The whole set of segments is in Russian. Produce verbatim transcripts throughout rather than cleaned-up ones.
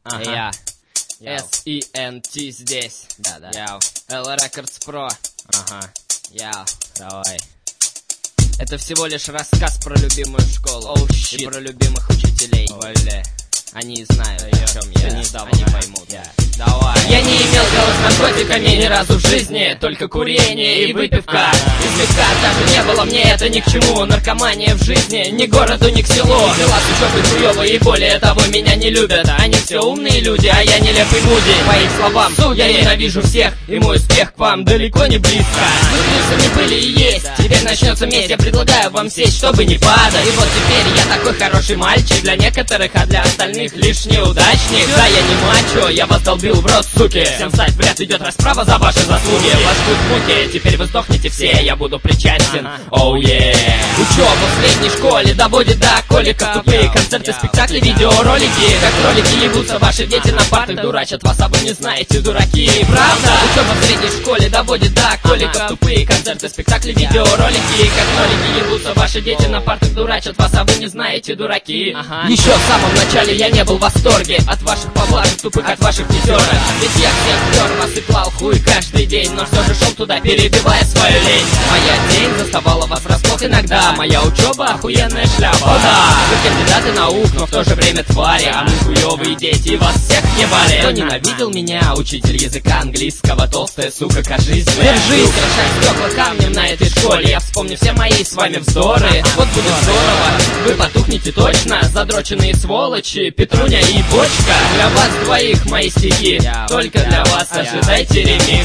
Я эс и эн ти здесь. Да, да. Яу. L Records Pro. Ага. Яу. Давай. Это всего лишь рассказ про любимую школу. Oh, и про любимых учителей. Оле. Они знают, о чем я. Они, они поймут. Yeah. Давай. Я не имел дела с наркотиками ни разу в жизни. Только курение и выпивка. Известка даже не было мне это ни к чему. Наркомания в жизни ни к городу, ни к селу. Дела с учебой хуёвые и более того меня не любят. Они все умные люди, а я нелепый муди. По их словам, я ненавижу всех. И мой успех к вам далеко не близко. Вы плюсами были и есть. Теперь начнется месть, я предлагаю вам сесть, чтобы не падать. И вот теперь я такой хороший мальчик для некоторых, а для остальных лишь неудачник. Да, я не мачо, я вас долбил в рот, суки. Всем встать в ряд, идет расправа за ваши заслуги. Вас ждут муки, теперь вы сдохнете все, я буду причастен. Оу, oh, yeah. Учеба в средней школе доводит до коликов. Тупые концерты, спектакли, видеоролики. Как кролики ебутся ваши дети на партах. Дурачат вас, а вы не знаете, дураки. Правда? Учеба в средней школе доводит до коликов. Тупые концерты, спектакли, видеоролики. Как кролики ебутся ваши дети на партах. Дурачат вас, а вы не знаете, дураки. Еще в самом начале я не был в восторге от ваших поблажек тупых, от ваших пятерок. Ведь я всех пер вас и клал хуй каждый день, но все же шел туда, перебивая свою лень. Моя день заставала вас врасплох иногда. Моя учеба охуенная шляпа. О да, вы кандидаты наук, но в то же время твари. А мы хуевые дети, вас всех ебали. Кто ненавидел меня, учитель языка английского, толстая сука, кажись, держись. Украшай стекла камнем на этой школе. Я вспомню все мои с вами вздоры. Вот будет здорово, вы потухнете точно, задроченные сволочи, Петруня и Бочка. Для вас двоих мои стихи, только для вас ожидайте ремикс.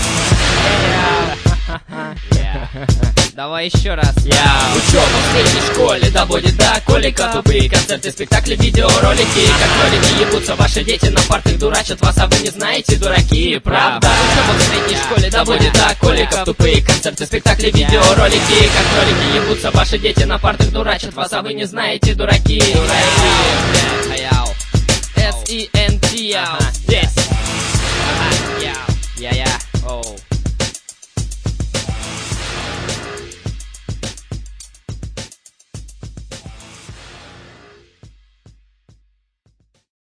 Давай еще раз. Я учеба в средней школе доводит до колика. Тупые концерты, спектакли, видеоролики. Как кролики ебутся ваши дети на партах. Дурачат вас, а вы не знаете, дураки. Правда? Учеба в средней школе доводит до коликов. Тупые концерты, спектакли, видеоролики. Как кролики ебутся ваши дети на партах. Дурачат вас, а вы не знаете, дураки. Дураки.